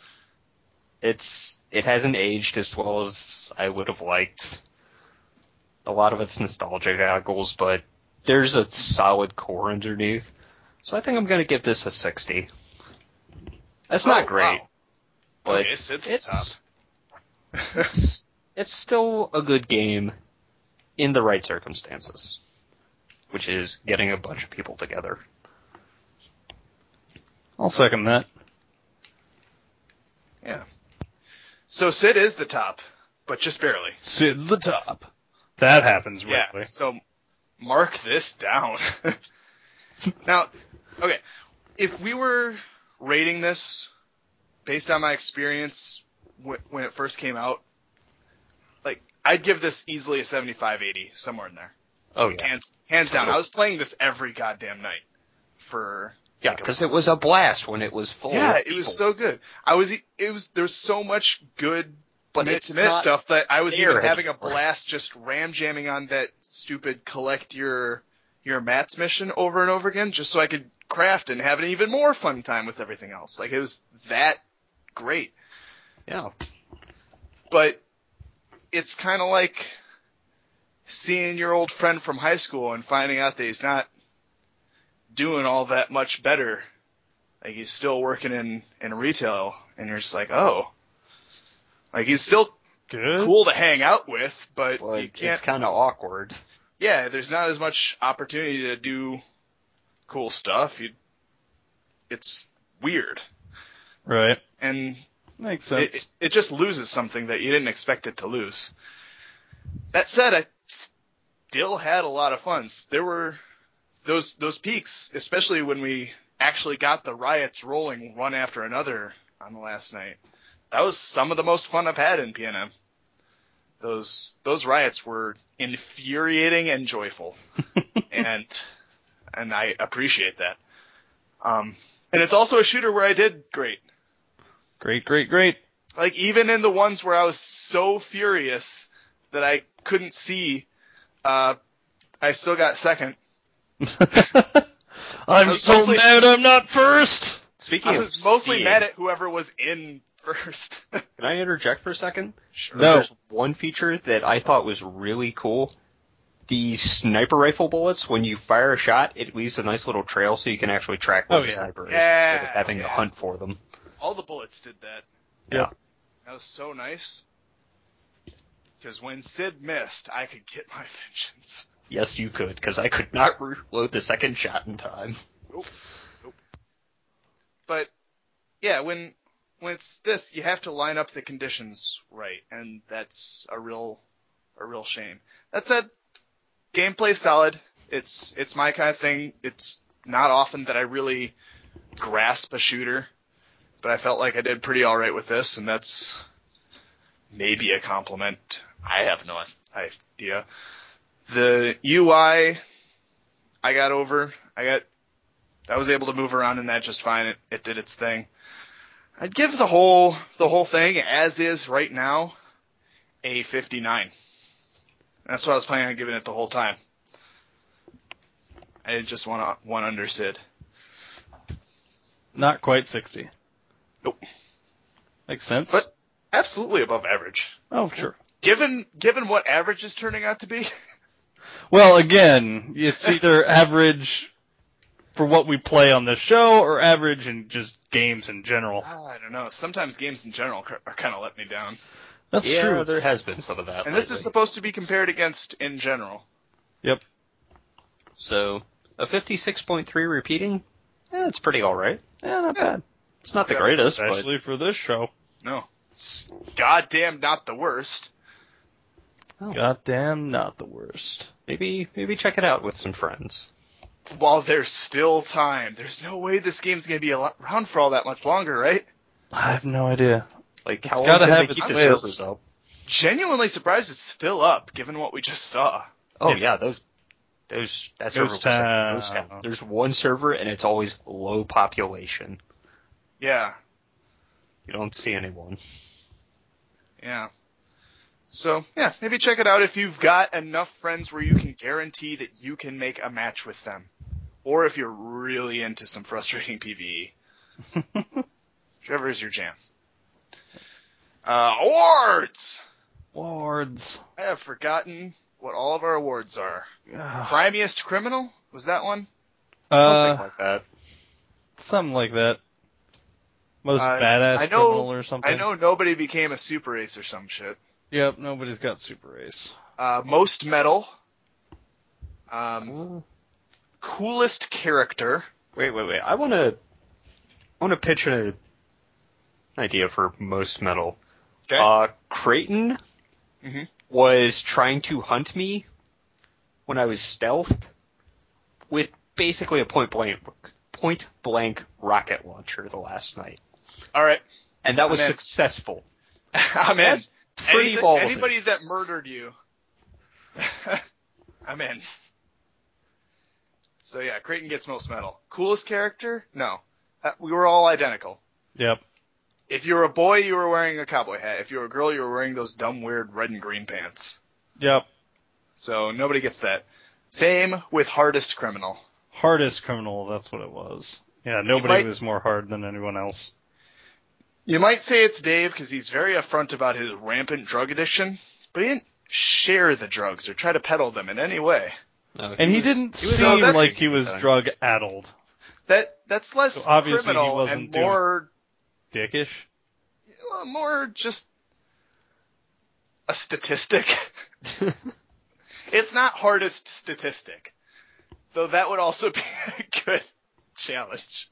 It hasn't aged as well as I would have liked. A lot of it's nostalgia goggles, but there's a solid core underneath. So I think I'm gonna give this a 60. That's not great, Wow. but Okay, so it's the top. it's still a good game in the right circumstances, which is getting a bunch of people together. I'll second that. Yeah. So Sid is the top, but just barely. Sid's the top. That happens Yeah, rarely. so mark this down. Now, okay, if we were rating this based on my experience when it first came out, like, I'd give this easily a 75-80, somewhere in there. Oh yeah, Hands down. I was playing this every goddamn night for... yeah, because it was a blast when it was full. Yeah, of it was people. so good. There was so much good But minute it's to minute not stuff that I was there even having a anymore. blast just ram jamming on that stupid collect your mats mission over and over again, just so I could craft and have an even more fun time with everything else. Like, it was that great. Yeah. But it's kind of like seeing your old friend from high school and finding out that he's not doing all that much better. Like, he's still working in retail, and you're just like, oh. Like, he's still Good. cool to hang out with, but Well, you can't... it's kind of awkward. Yeah, there's not as much opportunity to do cool stuff. It's weird. Right. And Makes sense. it just loses something that you didn't expect it to lose. That said, I still had a lot of fun. There were those peaks, especially when we actually got the riots rolling one after another on the last night. That was some of the most fun I've had in PNM. Those riots were infuriating and joyful, and I appreciate that. And it's also a shooter where I did great. Great. Like, even in the ones where I was so furious that I couldn't see, I still got second. I'm was so mostly- mad I'm not first. Speaking I of was mostly seeing, mad at whoever was in first. Can I interject for a second? Sure. No. There's one feature that I thought was really cool. The sniper rifle bullets, when you fire a shot, it leaves a nice little trail so you can actually track where Oh, the yeah. sniper is Yeah, instead of having to yeah. hunt for them. All the bullets did that. Yeah. That was so nice. Because when Sid missed, I could get my vengeance. Yes, you could, because I could not reload the second shot in time. Nope. But yeah, when it's this, you have to line up the conditions right, and that's a real shame. That said, gameplay's solid. It's my kind of thing. It's not often that I really grasp a shooter, but I felt like I did pretty all right with this, and that's maybe a compliment. I have no idea. The UI, I got over. I was able to move around in that just fine. It did its thing. I'd give the whole thing, as is right now, a 59. That's what I was planning on giving it the whole time. I didn't just want one under Sid. Not quite 60. Nope. Makes sense. But absolutely above average. Oh, sure. Given what average is turning out to be. Well, again, it's either average for what we play on this show or average in just games in general. I don't know. Sometimes games in general are kind of let me down. That's Yeah, true. there has been some of that And lately. this is supposed to be compared against in general. Yep. So, a 56.3 repeating? It's pretty alright. Yeah, not bad. It's not the Yeah, greatest, but Especially for this show. No. It's goddamn not the worst. Goddamn, not the worst. maybe check it out with some friends. While there's still time. There's no way this game's going to be around for all that much longer, right? I have no idea. Like, It's how long gotta can have they keep its the whales. servers up? Genuinely surprised it's still up, given what we just saw. Oh yeah, that server was like town. ghost town. There's one server and it's always low population. Yeah. You don't see anyone. Yeah. So, yeah, maybe check it out if you've got enough friends where you can guarantee that you can make a match with them. Or if you're really into some frustrating PvE. Whichever is your jam. Awards! Awards. I have forgotten what all of our awards are. Ugh. Crimiest Criminal? Was that one? Something like that. Something like that. Most I badass know- criminal or something. I know nobody became a Super Ace or some shit. Yep, nobody's got Super Ace. Most Metal. Coolest Character. Wait. I want to pitch an idea for most metal. Okay. Creighton Mhm. was trying to hunt me when I was stealthed with basically a point blank rocket launcher the last night, All right. and that was I'm in. successful. I'm in. That's pretty ballsy. Anybody that murdered you, I'm in. So yeah, Creighton gets most metal. Coolest character? No. We were all identical. Yep. If you were a boy, you were wearing a cowboy hat. If you were a girl, you were wearing those dumb, weird red and green pants. Yep. So nobody gets that. Same with hardest criminal. Hardest criminal, that's what it was. Yeah, nobody might- was more hard than anyone else. You might say it's Dave because he's very upfront about his rampant drug addiction, but he didn't share the drugs or try to peddle them in any way. No, And he was- didn't was seem that's- like he was Time. drug-addled. That's less So obviously he criminal wasn't and doing- more Dickish? more just a statistic. It's not hardest statistic, though that would also be a good challenge.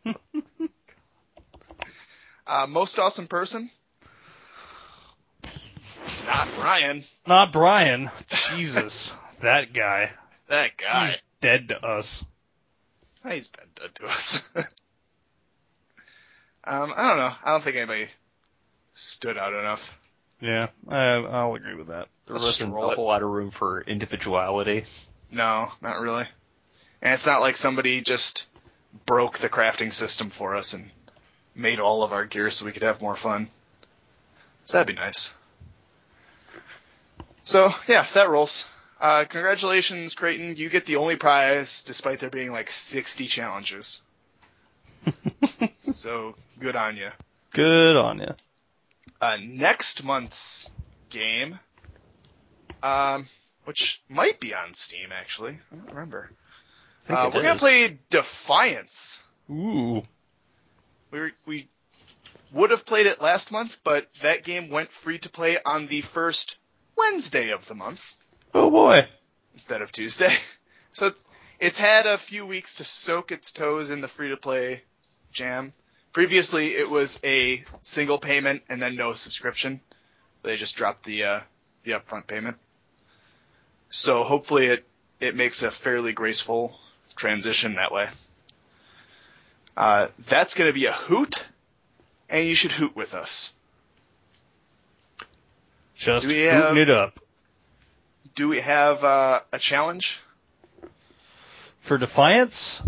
Most awesome person? Not Brian. Not Brian. Jesus. That guy. That guy. He's dead to us. He's been dead to us. I don't know. I don't think anybody stood out enough. Yeah, I'll agree with that. There Let's just wasn't roll a it. whole lot of room for individuality. No, not really. And it's not like somebody just broke the crafting system for us and made all of our gear so we could have more fun. So that'd be nice. So, yeah, that rolls. Congratulations, Creighton. You get the only prize, despite there being like 60 challenges. So, good on you. Good on you. Next month's game, which might be on Steam, actually. I don't remember. I think it We're going is. to play Defiance. Ooh. We would have played it last month, but that game went free to play on the first Wednesday of the month Oh boy. instead of Tuesday. So it's had a few weeks to soak its toes in the free-to-play jam. Previously, it was a single payment and then no subscription. They just dropped the upfront payment. So hopefully it makes a fairly graceful transition that way. That's going to be a hoot, and you should hoot with us. Just Do we hooting have- it up. Do we have a challenge? For Defiance?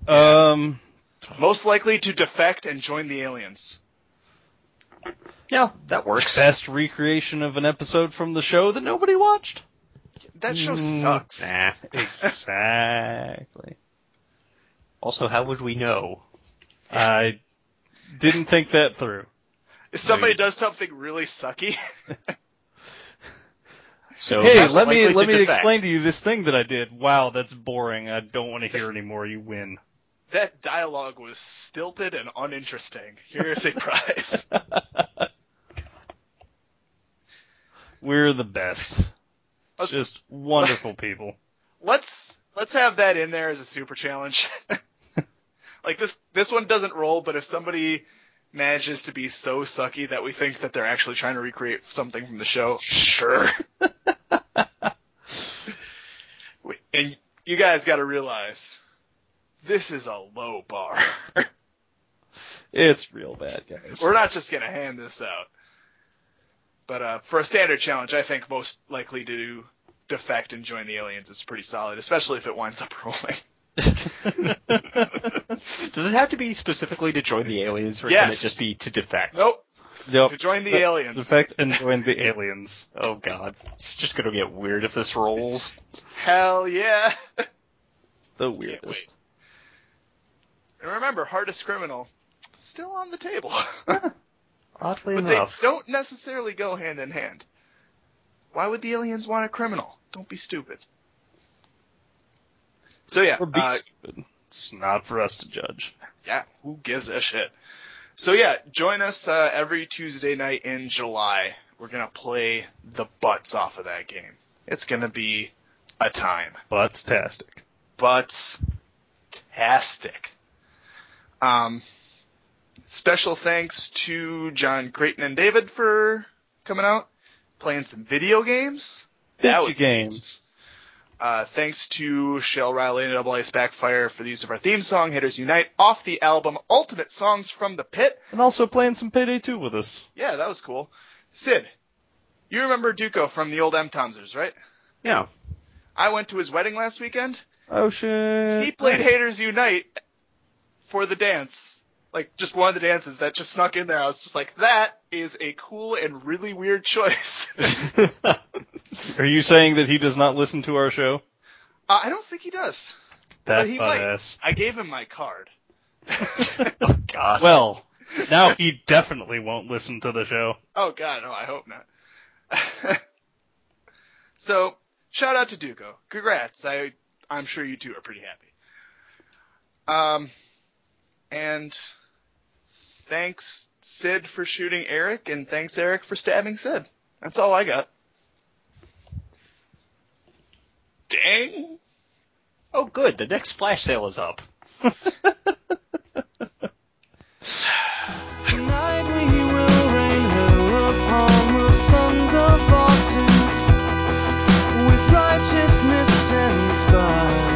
Most likely to defect and join the aliens. Yeah, that works. Best recreation of an episode from the show that nobody watched? That show sucks. Nah. Exactly. Also, how would we know? I didn't think that through. If somebody does something really sucky, So Hey, that's let me likely to defect. explain to you this thing that I did. Wow, that's boring. I don't want to hear anymore. You win. that dialogue was stilted and uninteresting. Here's a prize. We're the best. Let's, Just wonderful people. let's have that in there as a super challenge. Like this one doesn't roll, but if somebody manages to be so sucky that we think that they're actually trying to recreate something from the show, sure. And you guys got to realize this is a low bar. It's real bad, guys. We're not just gonna hand this out. But for a standard challenge, I think most likely to defect and join the aliens is pretty solid, especially if it winds up rolling. Does it have to be specifically to join the aliens, or can it Yes. just be to defect? Nope. Yep. To join the aliens. Defect and join the aliens. Oh god, it's just gonna get weird if this rolls. Hell yeah. The wait. weirdest. And remember, hardest criminal, still on the table. Oddly But enough. they don't necessarily go hand in hand. Why would the aliens want a criminal? Don't be stupid. So yeah, Or be stupid. It's not for us to judge. yeah, who gives a shit? So yeah, join us every Tuesday night in July. We're gonna play the butts off of that game. It's gonna be a time. Butts-tastic. Butts-tastic. Special thanks to John Creighton and David for coming out, playing some video games. That Video was games. Thanks to Shell Riley and Double Ice Backfire for the use of our theme song, Hitters Unite, off the album Ultimate Songs from the Pit. And also playing some Payday 2 with us. Yeah, that was cool. Sid, you remember Duco from the old M-Tonsers, right? Yeah. I went to his wedding last weekend. Oh shit. He played Haters Unite for the dance. Like, just one of the dances that just snuck in there. I was just like, that is a cool and really weird choice. Are you saying that he does not listen to our show? I don't think he does. That's he might. badass. I gave him my card. Oh god. Well, now he definitely won't listen to the show. Oh, God, no, I hope not. So, shout out to Duco. Congrats. I'm sure you two are pretty happy. And thanks, Sid, for shooting Eric, and thanks, Eric, for stabbing Sid. That's all I got. Dang. Oh good, the next flash sale is up. Tonight we will rain hell upon the sons of bosses with righteousness and sky.